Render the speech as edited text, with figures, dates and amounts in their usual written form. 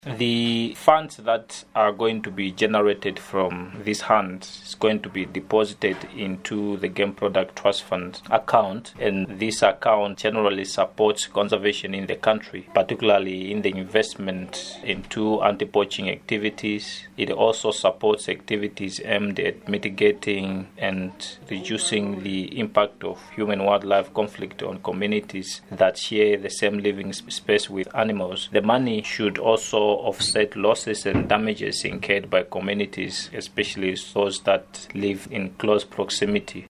The funds that are going to be generated from this hunt is going to be deposited into the Game Product Trust Fund account, and this account generally supports conservation in the country, particularly in the investment into anti-poaching activities. It also supports activities aimed at mitigating and reducing the impact of human-wildlife conflict on communities that share the same living space with animals. The money should also offset losses and damages incurred by communities, especially those that live in close proximity.